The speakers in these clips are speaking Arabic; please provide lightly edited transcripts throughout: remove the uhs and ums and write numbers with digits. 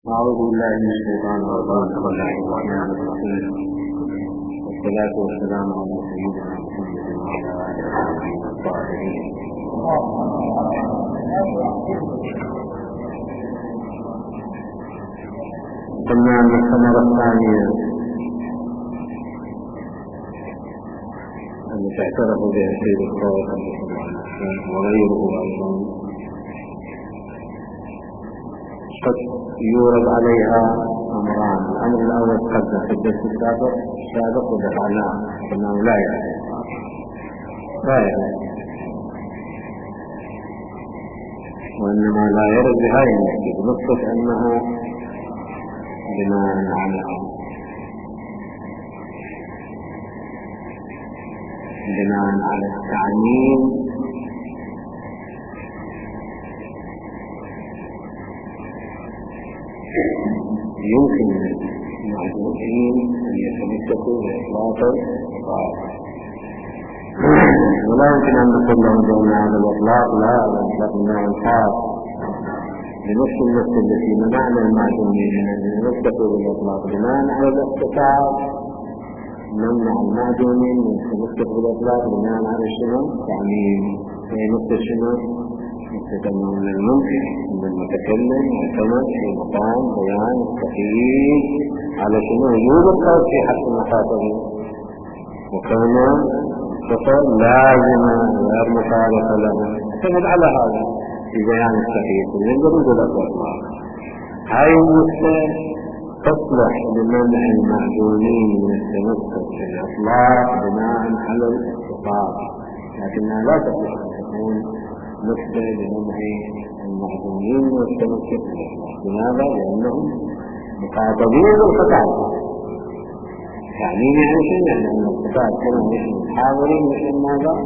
أعوذ بالله من الشيطان الرجيم. بسم الله الرحمن الرحيم. والصلاة والسلام على سيدنا محمد وعلى آله الطاهرين. قلنا أن الثمرة الثانية التي اعترف بها سيد الصالح وغيره أيضا قد يورد عليها أمران. الأمر الأول قد في الدرس السابق ودفعناه أنه لا يعرف وإنما لا يرد بهذه المسجد نقصد أنه بناء على التعميم يمكن للمعذورين أن يتمسكوا بإطلاق ولا يمكن أن نقول لهم بأن هذا الإطلاق لا الإطلاق من الخاص بنفس النفس التي منعنا المعذورين من أن يتمسكوا بالإطلاق بناء على الاختصاص نمنع المعذورين من التمسك بالإطلاق بناء على الشنو تعميم هي نفس الشنو يتكلم من الممكن من المتكلم يعتمد في مقام بيان التقييد على شنو وجود القول في حق المخاطبين وكون الخطأ لازما غير مخالفة له يعتمد على هذا في بيان التقييد من جرود الأطلاق. هاي النقطة تصلح لمنع المعذورين من التمسك بالإطلاق بناء على الاختصاص لكنها لا تصلح أن تكون نقطة لمنع المعذورين من التمسك بالإطلاق. لماذا؟ لأنهم مخاطبين بالخطأ يعني شيء يعني أن الخطأ كما يشمل الحاضرين يشمل ماذا؟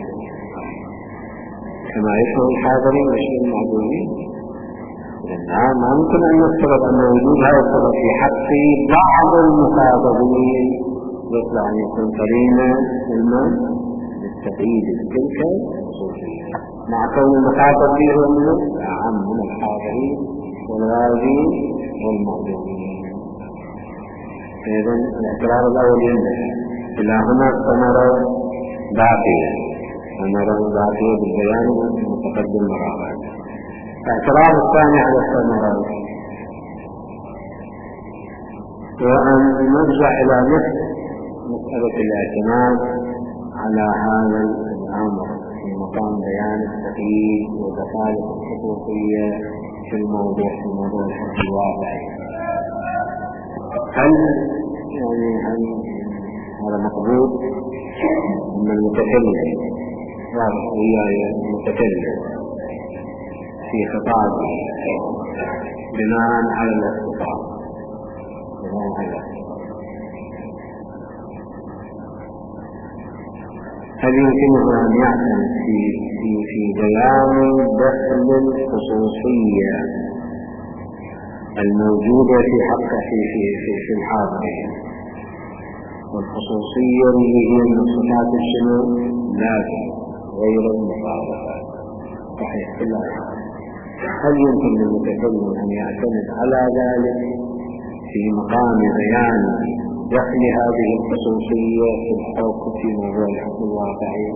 كما يشمل الحاضرين يشمل المعذورين. ما ممكن أن نفترض أن وجود هذا السبب في حق بعض المخاطبين يطلع أن يكون قرينا للتقييد تلك الخصوصية مع كون المخاطب به هو أعم من الحاضرين والغازين والمعذورين. إذا الاعتراض الأول ينتهي إلى هنا ثمرة باقية بالبيان المتقدم مراحل. الاعتراض الثاني على الثمرات وأن نرجع إلى نفس مسألة الاعتماد على هذا الأمر في مقام بيان التقييد ودخالة الخصوصية في الموضوع الحق الواقعي. هل هذا مقبول من المتكلم في خطابه بناء على الاختصاص هل يمكنه أن يعتمد في بيان دخل الخصوصية الموجودة في حقه في الحاضرين والخصوصية اللي هي من صفات الشنو لازم غير المخالفة صحيح كلها. هل يمكن للمتكلم أن يعتمد على ذلك في مقام بيان دخل هذه الخصوصية في الحكم في موضوع الحكم الواقعي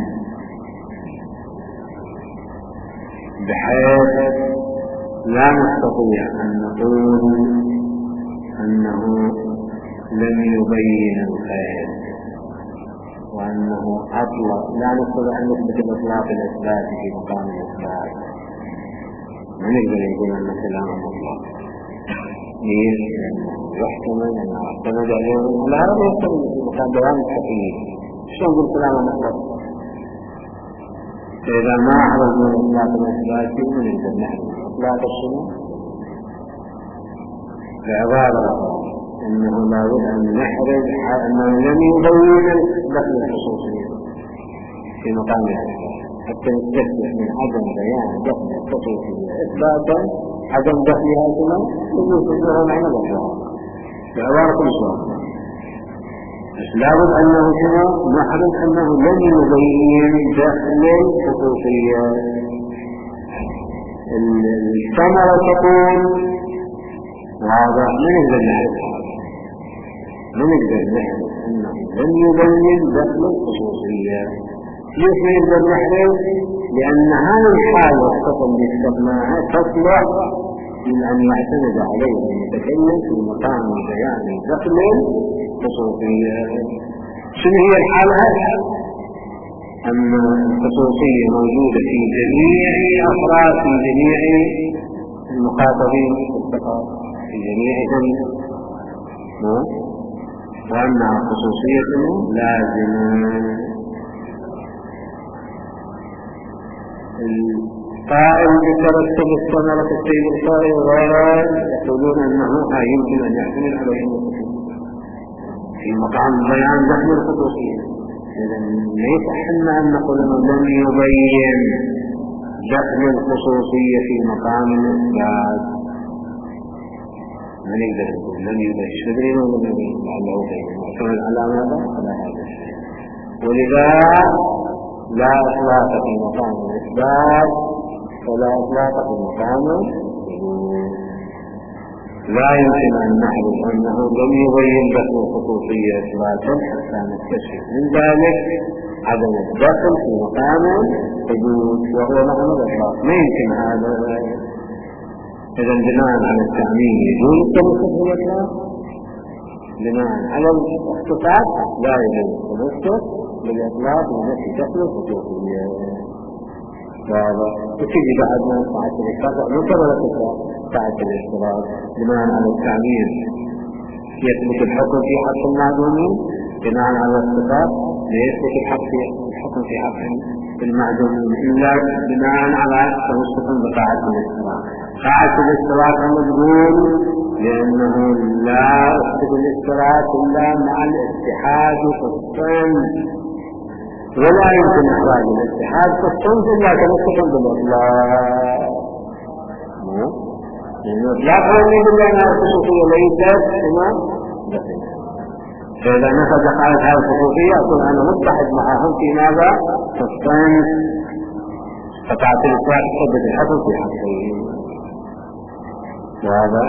بحيث لا نستطيع أن نقول أنه لم يبين الخير وأنه أطلق لا نستطيع أن نثبت الإطلاق الإثبات في مقام الإثبات ما نقدر نقول أن كلام مطلق ليش؟ يحتمل أن اعتمد عليه لا يحتمل في مقام بيان التقييد شو نقول كلام مطلق فإذا ما أعرض من الإطلاق الإثبات من نقدر نحن إطلاق الشنو بعبارة أنه لا بد أن نحرز أنه لم يبين دخل الخصوصية في مقام الإثبات حتى نستثبت من عدم بيان دخل الخصوصية إثباتا عدم دخلها كما يجوز تجوها معنى ذلك بعبارة كل شيء بس لا بد أنه كما نحرز أنه لم يبين دخل الخصوصية. الثمرة تقول وهذا ما نقدر نعرف ما نقدر نعرف أنه لم يبين دخل الخصوصية. ليش ما نقدر نعرف؟ لأن هذه الحالة الصفة اللي استخدمناها تصلح من أن يعتمد عليه المتكلم في مقام بيان دخل الخصوصية. شنو هي الحالة هذه؟ أن الخصوصية موجودة في جميع أفراد في جميع المخاطبين في جميعهم، وأنها خصوصية لازمة. القائل بترتب الثمرة السيد القائل وغيره يقولون أنه يمكن أن يحتمل عليهم في مقام بيان دخل الخصوصية. إذن ليس حنا أن نقول أنه لم يبين دخل الخصوصية في مقام الإثبات، ما نقدر نقول لم يبين شدرين ولم يبين لعله بين معتمد على ماذا؟ على هذا الشيء. ولذا لا إطلاق في مقام الإثبات ولا إطلاق في مقام لا يمكن أن نعرف أنه لم يبين دخل الخصوصية إثباتا حتى نكتشف من ذلك عدم الدخل في مقام الحدود وهو معنى الإطلاق. ما يمكن هذا. إذا بناء على التعميم يجوز التمسك بالإطلاق، بناء على الاختصاص لا يجوز التمسك بالإطلاق ونفي دخل الخصوصية. وهذا وتجي بعد ما ساعة الإطلاق مكررة ساعة الاشتراك بناء على التعميم يثبت الحكم في حق المعدومين، بناء على الاختصاص لا يثبت الحكم في حق المعدومين إلا بناء على تمسك بقاعة الاشتراك. قاعة الاشتراك مجبور لأنه لا يثبت الاشتراك إلا مع الاتحاد في الصنف، ولا يمكن إخراج الاتحاد في الصنف إلا تمسكا بالإطلاق. لأن الإطلاق هو اللي يدل على الخصوصية ليست كما دخل. فإذا نفذ قاعدة هذه الخصوصية أقول أنا متحد معهم في ماذا؟ في الصنف، فقاعة الإطلاق تثبت الحكم في حقه. وهذا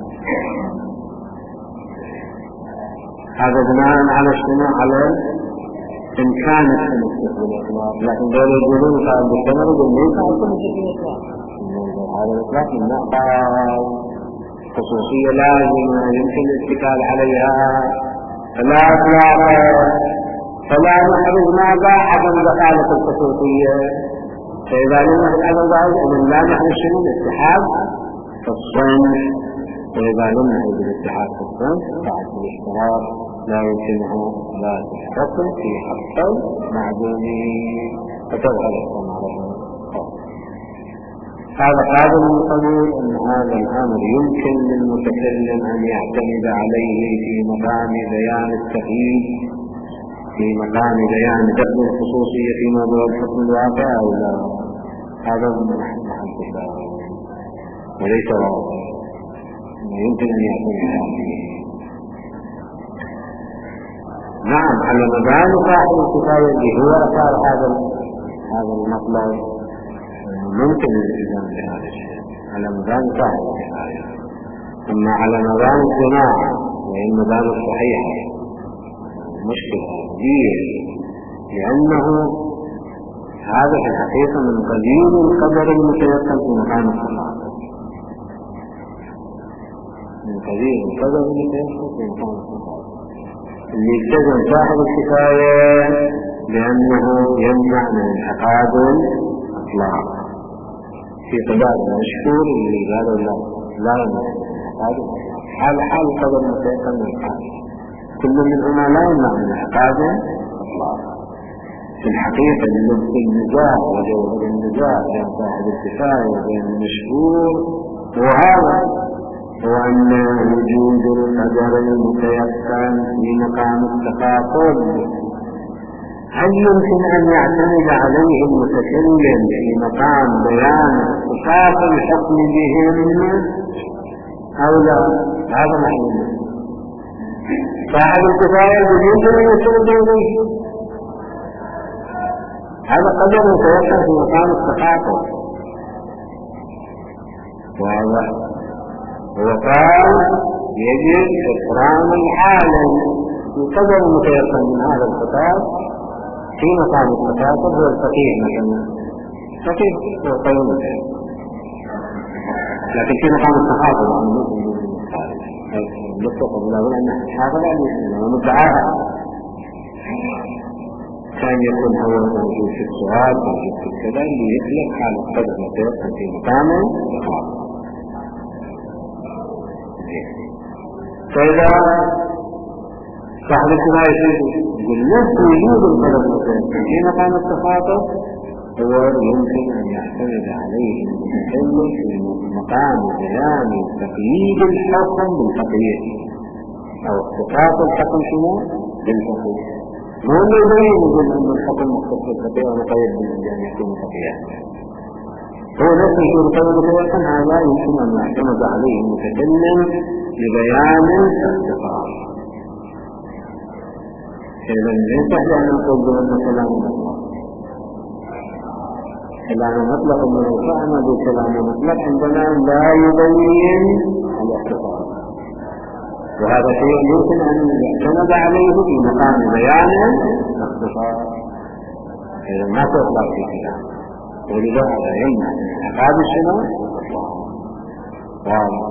بناء على شنو؟ على إمكان التمسك بالإطلاق، لكن دول يقولون قائل بالثمر يقول ليس على التمسك بالإطلاق. هذا الإطلاق من نقاط خصوصية لازمة يمكن الاتكال عليها، فلا إطلاق فلا نحرز ماذا؟ عدم دخالة الخصوصية. فإذا لم نحرز عدم دخالة لا نحرز شنو؟ الاتحاد في الصنف. وإذا لم نحرز الاتحاد في الصنف بعد الاشتراك لا يمكنه لا تحكم في حق المعدومين فتظهر الثمرة. هذا قابل للقبول أن هذا الأمر يمكن للمتكلم أن يعتمد عليه في مقام بيان التقييد، في مقام بيان دخل الخصوصية في موضوع الحكم الواقع أو لا. هذا من محل التساؤل وليس واضح، يمكن أن يعتمد عليه. نعم على مدار صاحب الكفاية اللي هو أثار هذا المطلب ممكن الالتزام بهذا الشيء على مدار صاحب الكفاية. أما على مدار الجماعة وهي المدار الصحيحة مشكلة كبيرة، لأنه هذا في الحقيقة من قديم القدر المتيقن في مقام الصلاة، من قديم القدر المتيقن في مقام الصلاة اللي يلتزم صاحب الكفاية لأنه يمنع من انعقاد الإطلاق في قدر المشهور اللي قالوا لا يمنع من انعقاد الإطلاق حال قدر المتيقن من الحال. كل منهما لا يمنع من انعقاد الإطلاق. في الحقيقة النزاع وجوهر النزاع بين صاحب الكفاية وبين المشهور وهذا هو أن وجود القدر المتيقن في مقام التخاطب هل يمكن أن يعتمد عليه المتكلم في مقام بيان اختصاص الحكم بهم أو لا؟ هذا محل صاحب الكفاية يمكن أن يعتمد عليه. هذا قدر متيقن في مقام التخاطب وهذا هو قال يجب إكرام العالم. يقدر المتيقن من هذا الخطاب في مقام المخاطب هو الفقيه مثلا، فقيه هو قيم لكن في مقام التخاطب عن المتفق له أن هذا لا يمكن ومدعاها كان يكون هو موجود في السؤال موجود في الكذا اللي يخلق حال القدر المتيقن في مقام التخاطب. فإذا صاحب السماء يقول نفس وجود القدر المتيقن في مقام التخاطب هو يمكن أن يعتمد عليه المتكلم في مقام بيان تقييد الحكم بالفقيه أو اختصاص الحكم شنو بالفقيه. مو اللي يقول أن الحكم مختص بالفقيه ومقيد بأن يكون فقيها. هو نفس الشيء القدر المتيقن هذا يمكن أن يعتمد عليه المتكلم لبيان الاختصاص. إذا ليس أن نقول بأن كلام الله كلام مطلق من الفهم بكلام مطلق عندنا لا يبين الاختصاص، وهذا شيء يمكن أن يعتمد عليه في مقام بيان الاختصاص. إذا ما تطلق في كلام ولذا هذا يمنع من انعقاد الشنو واضح.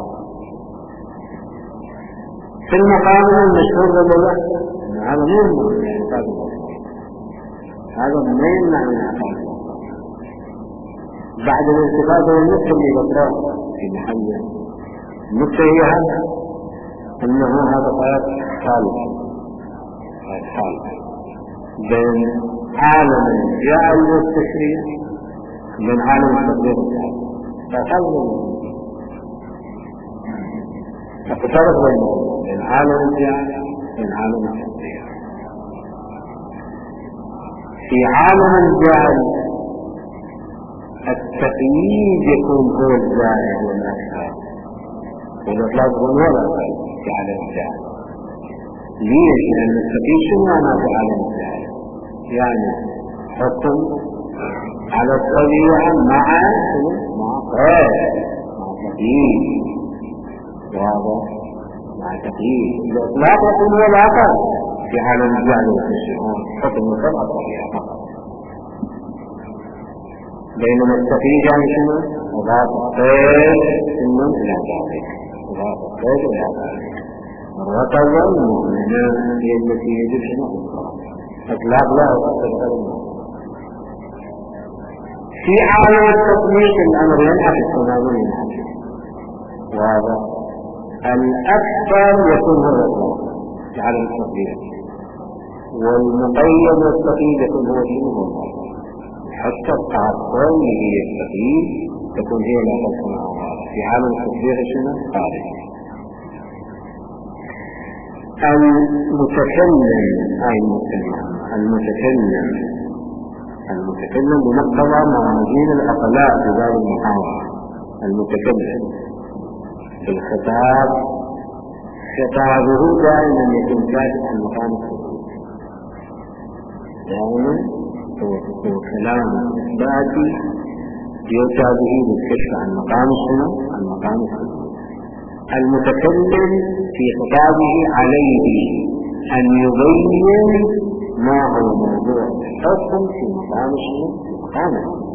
في المقام المشهور بالله هذا مو يمنع من انعقاد الشنو، هذا ما يمنع من انعقاد بعد الانتقاد والنقطة اللي بطراه في محله. النقطة هي هذا أنه هذا قياس خالص بين عالم الجعل والتشريع بين عالم التطبيق والجعل فقصرت بين عالم الجعل وبين عالم التطبيق. في عالم الجعل التقييد يكون هو الزائد والأكثر والإطلاق هو الأقل في عالم الجهل. ليش؟ لأن التقييد شنو معناه في عالم الجهل؟ يعني حكم على الطبيعة مع قيد مع تقييد واضح مع تقييد. الإطلاق يكون هو الأقل في عالم الجهل والتشريع حكم مطلق الطبيعة فقط. بينما التقييد يعني شنو؟ إضافة قيد سنن إلى ذلك، إضافة قيد إلى ذلك. الرقبة المؤمنة هي التي يجب شنو؟ إطلاق لا إطلاق. في عالم التطبيق الأمر ينعكس تماما ينعكس واضح. الأكثر يكون هو الإطلاق في عالم التطبيق، والمقيد والتقييد يكون هو شنو؟ هو الإطلاق. حتى التعطل اللي هي التقييد تكون هي لا تكون في عالم التطبيق شنو؟ خارج. المتكلم بمقتضى موازين العقلاء في باب المحاورة. المتكلم في الخطاب خطابه دائما يكون كاشف عن مقام التطبيق، دائما هو كلام إثباتي يؤتى به للكشف عن مقام السنة عن مقام السنة. المتكلم في خطابه عليه أن يبين ما هو موضوع الحكم في مقام السنة في مقام السنة.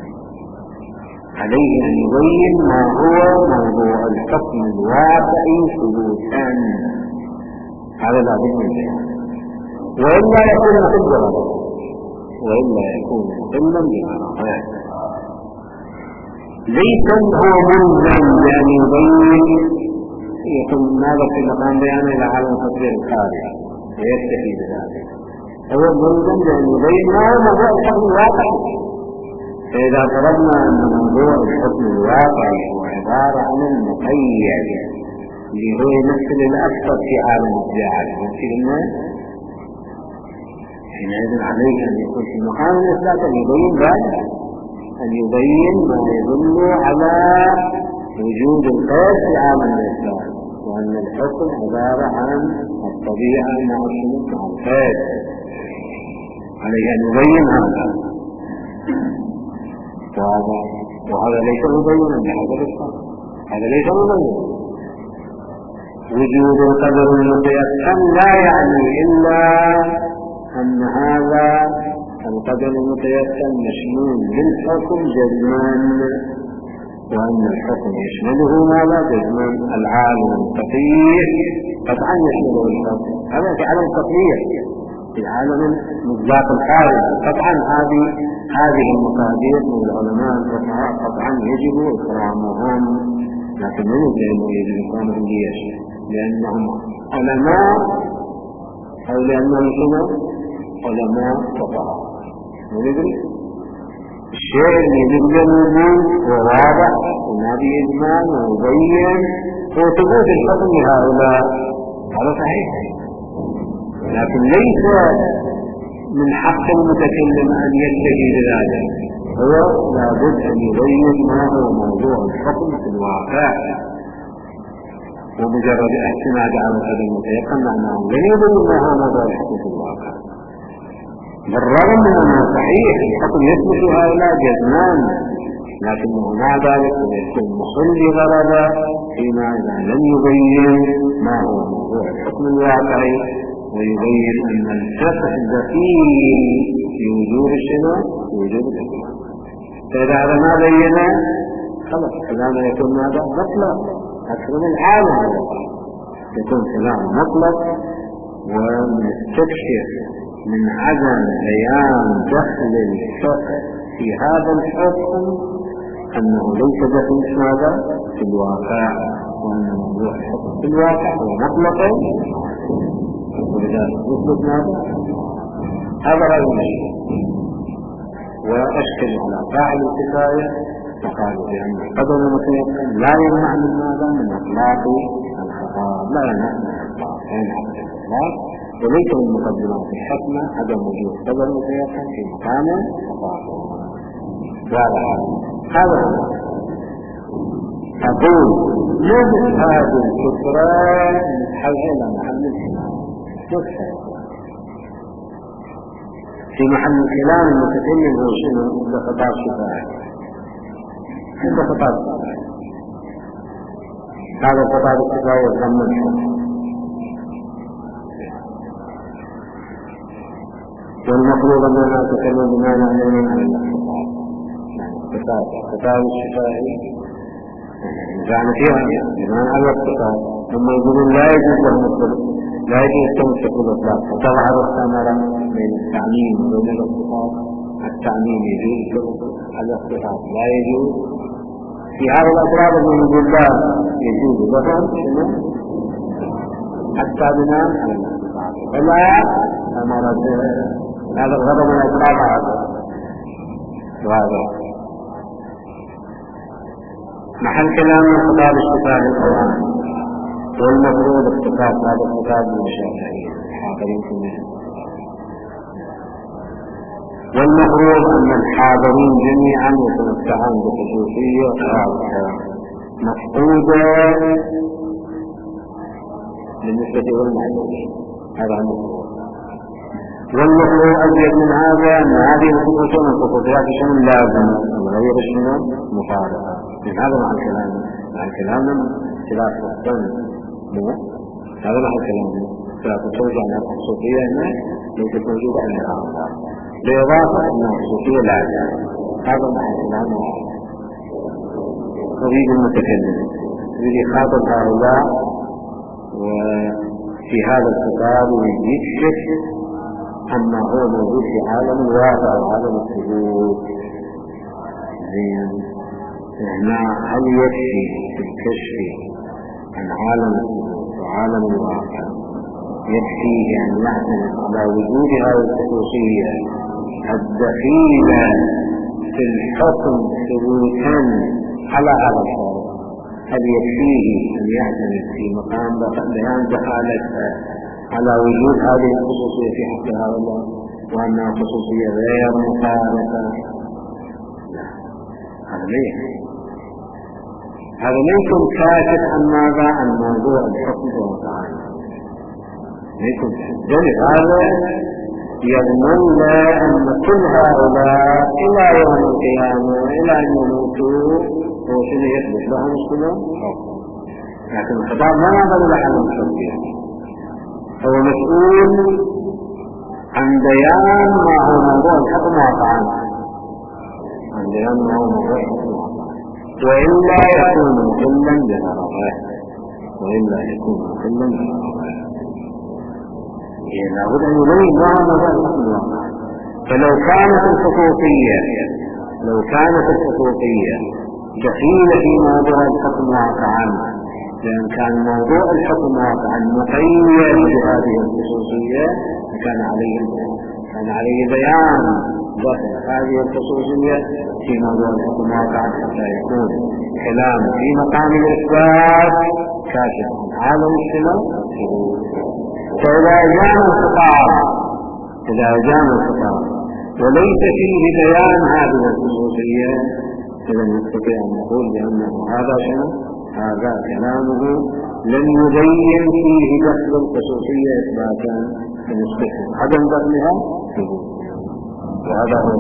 عليه أن يبين ما هو موضوع الحكم الواقعي ثبوتا. هذا لا بد من ذلك، وإلا يكون مخبرا وإلا يكون مخلا بمعنى ليس هو ملزم بأن يبين يكون ماذا في مقام بيانه إلى عالم التطبيق الخارجي ويكتفي بذلك. هو ملزم بأن يبين ما هو موضوع الحكم الواقعي. فإذا فرضنا أن موضوع الحكم الواقعي هو عبارة عن المقيد اللي هو يمثل الأكثر في عالم الجعل يمثل الناس، حينئذ عليه أن يكون في مقام الإثبات أن يبين ذلك، أن يبين ما يدل على وجود القيد في عالم الإثبات، وأن الحكم عبارة عن الطبيعة مع الشروط مع القيد. عليه أن يبين هذا، وهذا ليس مبينا بهذا الإثبات، هذا ليس مبينا. وجود القدر المتيقن لا يعني إلا أن هذا القدر المتيقن مشمول للحكم جزمان، وأن الحكم يشمله ماذا؟ جزمان. العالم الفقيه قطعا يشمله الحكم، هذا في عالم الفقيه، في عالم مصداق الخارج قطعا. هذه المقادير من العلماء الفقهاء قطعا يجب إكرامهم، لكن من يجب إكرامهم ليش؟ لأنهم علماء أو لأنهم شنو؟ علماء فقهاء. ندري الشيء اللي يجب وواضح ونبي إجمال ومبين هو ثبوت الحكم لهؤلاء، هذا صحيح، لكن ليس من حق المتكلم أن يتجه لذلك، هو لابد أن يبين ما هو موضوع الحكم في الواقع، ومجرد اعتماد على هذا المتيقن معناه لا يبين ما هو موضوع الحكم في الواقع، بالرغم من أنه صحيح الحكم يثبت هؤلاء جزمان، لكنه مع ذلك يكون محل غرضه فيما إذا لم يبين ما هو موضوع الحكم الواقعي، ويبين أن الفقه الدقيق في وجود الشنو في وجود الإسلام. فإذا هذا ما بين خلاص كلامه يكون ماذا؟ مطلق أكثر من العالم، يكون كلام مطلق، ونستكشف من عدم بيان دخل الفقه في هذا الحكم أنه ليس دخل ماذا؟ في الواقع، وأن موضوع الحكم في الواقع هو مطلق، ولذلك يثبت ماذا؟ هذا غير مشكل. وأشكل على فاعل الكفاية فقالوا بأن القدر المتيقن لا يمنع من ماذا؟ من إطلاق الخطاب، لا يمنع من إطلاق الخطاب، وليس من مقدمات الحكمة عدم وجود قدر متيقن في مقام الخطاب. هذا أقول نجد هذه الفكرة نتحول محل الكلام، في محل الكلام المتكلم هو شنو؟ عنده خطاب شفاعي، عنده خطاب شفاعي، هذا الخطاب الشفاعي يتضمن الحكم، والمفروض أننا نتكلم بما نعنيه عن الخطاب الشفاعي يعني فيها بمعنى على الاقتصاد، ثم يقولون لا يجوز لهم الطرق، لا يجوز التمسك بالإطلاق، فتظهر الثمرة بين التعميم وبين الاقتصاد. التعميم يجوز على الاقتصاد لا يجوز، في هذا الأطراف من يقول لا يجوز لهم حتى بناء على الاقتصاد، فلا ثمرة هذا الغضب من الأطراف هذا محل كلام الخطاب الشفاعي القرآن، والمفروض اختصاص هذا الخطاب بالشافعية الحاضرين في المسجد، والمفروض أن الحاضرين جميعا يتمتعون بخصوصية مفقودة بالنسبة للمعلومين، هذا المفروض. والمفروض أزيد من هذا أن هذه الخصوصية من خصوصيات شنو لازم غير شنو مفارقة. من هذا مع الكلام، مع الكلام خلاف الظن، هذا مع الكلام خلاف الظن عن الخصوصية هنا ليست موجودة عند الآخر، بالإضافة أن الخصوصية لازم، هذا مع الكلام. أريد المتكلم يريد يخاطب هؤلاء وفي هذا الخطاب ويكشف أما هو موجود في عالم الواقع وعالم الثبوت. زين، هنا هل يكفي في الكشف عن عالم الثبوت وعالم الواقع يكفي أن نعتمد على وجود هذه الخصوصية الدخيلة في الحكم ثبوتا على هذا الحال؟ هل يكفيه أن يعتمد في مقام بيان دخالتها على وجود هذه الخصوصية في حق هؤلاء وأنها خصوصية غير مخالفة؟ هذا ليس كاشف عن ماذا؟ عن موضوع الحكم وتعالى، ليس ذلك. هذا يضمن أن كل هؤلاء إلى يوم القيامة إلى أن يموتوا وشنو يثبت لهم شنو؟ لكن الخطاب ما يعمل لحد التطبيق، هو مسؤول عن بيان ما هو موضوع الحكم واقعا، عن بيان ما هو موضوع الحكم واقعا، وإلا يكون مخلا بغرضه، وإلا يكون مخلا بغرضه. لابد أن يبين ما هو موضوع الحكم واقعا. فلو كانت الخصوصية دخيلة في موضوع الحكم واقعا، لأن كان موضوع الحكم واقعا مقيد بهذه الخصوصية، كان عليه بيان داخل هذه الخصوصية في موضوع الحكم واقعا حتى يكون كلام في مقام الإثبات كاشف عن هذا الاشتباه. فإذا جاء الخطاب وليس فيه بيان هذه الخصوصية، إذا نستطيع أن نقول بأنه هذا كلامه لم يبين فيه دخل الخصوصية إثباتا بنسبة عدم دخلها ثبوت. وهذا هو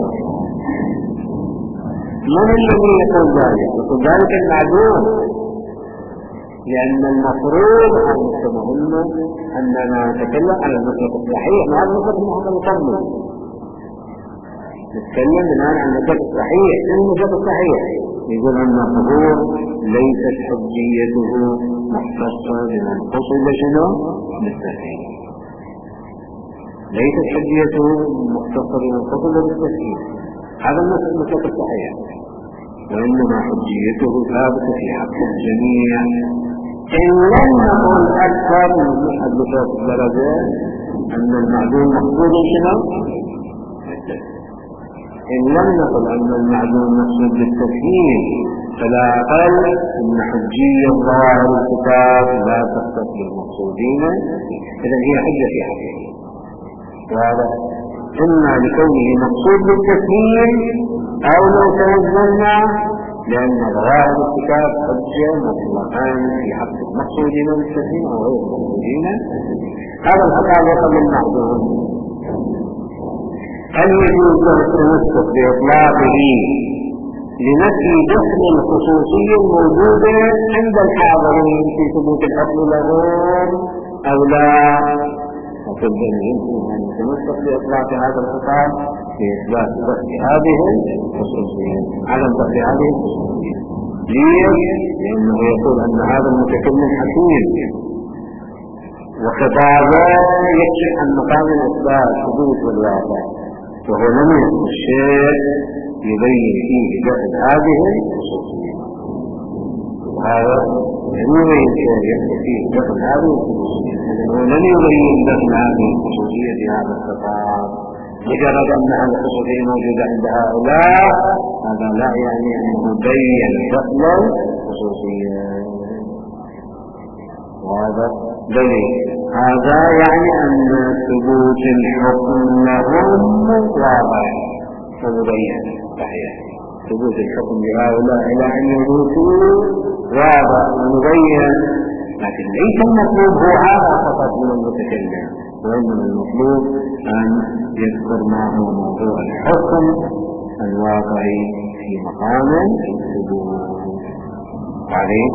من الذي يقول ذلك؟ يقول ذلك المعدوم، لأن المفروض أن نفهمه أننا نتكلم عن المطلق الصحيح، ما هذا المطلق المطلق نتكلم الآن عن المطلق الصحيح. المطلق الصحيح يقول أن الظهور ليست حجيته مختصة بمن قصد شنو بالتفهيم، ليست حجيته مختصة بمن قصد بالتفهيم، هذا المطلق الصحيح، وإنما حجيته ثابتة في حق الجميع. إن لم نقل أكثر من محدثات الدرجة أن المعدوم مقصود شنو؟ إن لم نقل أن المعدوم مقصود بالتفهيم، فلا أقل أن حجية ظاهر الكتاب لا تختص بالمقصودين، إذن هي حجة في حقه. وهذا إما لكونه مقصود بالتفهيم، أو لو توزننا لأن ظواهر الكتاب حجة مطلقان في حق المقصودين بالتفهيم أو غير المقصودين. هذا الخطاب يقل المعدوم. هل يجوز التمسك بإطلاقه لنفي دخل الخصوصية الموجودة عند الحاضرين في ثبوت الحكم لهم أو لا؟ أقول بأن يمكن أن يتمسك بإطلاق هذا الخطاب لإثبات دخل هذه الخصوصية، عدم دخل هذه الخصوصية. ليه؟ لأنه يقول أن هذا المتكلم حكيم، وخطابه يكشف عن مقام الإثبات ثبوت الواقع، وهو لم يكن الشيء يبين فيه دخل هذه الخصوصية. هذا لم يبين شيء يدخل فيه دخل هذه الخصوصية، لأنه لم يبين دخل هذه الخصوصية في هذا الخطاب. مجرد أن هذه الخصوصية موجودة عند هؤلاء هذا لا يعني أنه بين دخل الخصوصية. وهذا دليل. هذا يعني أن ثبوت الحكم لهم واضح ومبين. صحيح، ثبوت الحكم لهؤلاء إلى أن يثبتوا واضح ومبين، لكن ليس المطلوب هو هذا فقط من المتكلم، وإنما المطلوب أن يذكر ما هو موضوع الحكم الواقعي في مقام الثبوت. عليه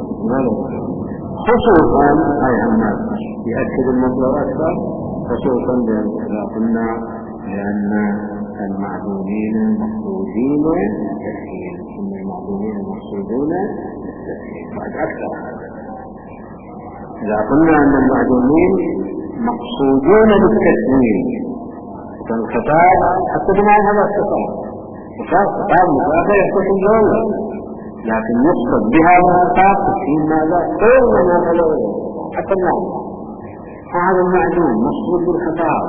خصوصا أي الناس يأكد المطلب أكثر، خصوصا إذا قلنا لأن المعدومين مقصودين بالتفهيم، إن المعدومين مقصودون بالتفهيم بعد أكثر. إذا قلنا أن المعدومين مقصودون بالتفهيم فالخطاب حتى بما هذا الخطاب مصابة يخص الجولة، لكن يقصد بهذا الخطاب تفهيم ماذا؟ غير ما قالوا حتى النعم. هذا المعدوم مقصود بالخطاب،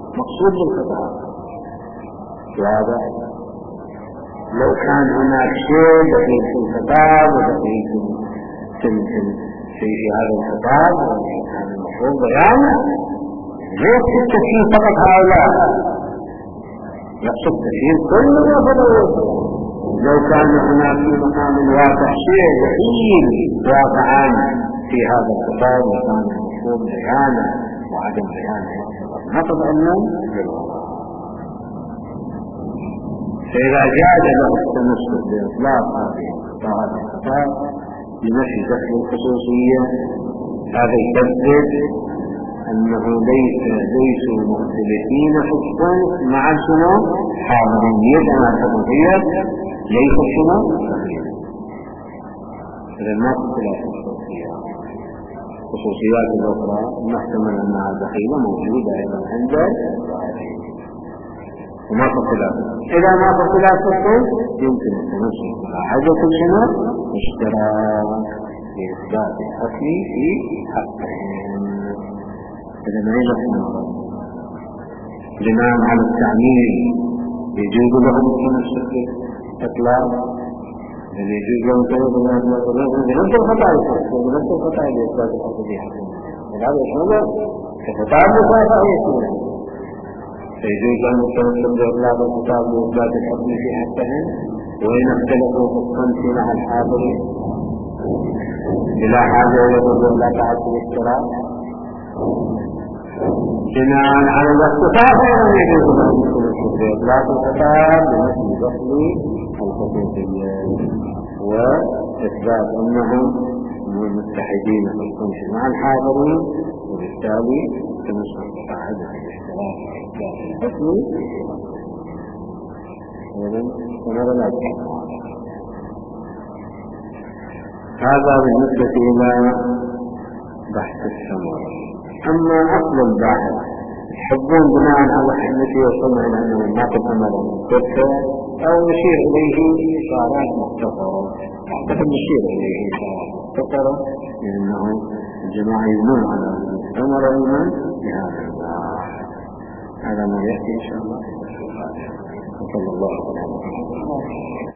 وهذا لو كان هناك شيء دقيق في الخطاب ودقيق في هذا الخطاب كان المفروض بيانه، ليس التفهيم فقط هؤلاء، يقصد تفهيم كل ما فضلوا. لو كان هناك في مقام الواقع شيء دقيق واقعا في هذا الخطاب وكان المفروض بيانه وعدم بيانه نقض أنه بالواقع. فإذا جاء له التمسك بإطلاق هذه الخطاب بنفي دخل الخصوصية. هذا يثبت أنه ليسوا مختلفين في الصنف مع شنو حاضرية أنا الحقوقية ليس شنو إذا ما في اختلاف الخصوصيات الأخرى محتمل أنها دخيلة موجودة أيضا عند وما في اختلاف. إذا ما في اختلاف في الصنف يمكن التنسق على حاجة شنو اشتراك لإثبات الحكم في حقهم. إذا ما ينفع بناء على التعميم يجوز لهم التنسق إطلاق يعني يجوز لهم بنفس الخطأ بنفس الخطأ لإثبات الحكم في حقهم. هذا شنو كخطأ مصافة يكون فيجوز لهم التنسق بإطلاق الخطأ لإثبات الحكم في حقهم. وإن اختلفوا في الصنف مع الحاضرين بلا حاجة يجوز لا تعد الاشتراك بناء على الاختصاص يجوز لهم بإطلاق الخطاب بنفي دخل الخصوصية وإثبات أنهم متحدين في الصنف مع الحاضرين وبالتالي تنشر قاعدة الاشتراك الحكمي. ونرى لا هذا بالنسبة إلى بحث الثمرة. أما أصل البحث يحبون بناء على حكمته وصلنا إلى أنه ناقض أملا كفر أو نشير إليه إشارات مختصرة. أعتقد نشير إليه إشارات مختصرة لأنه الجماعة يبنون على الثمرة لمن لهذا البحث. هذا ما يأتي إن شاء الله. وصلى الله عليه وسلم.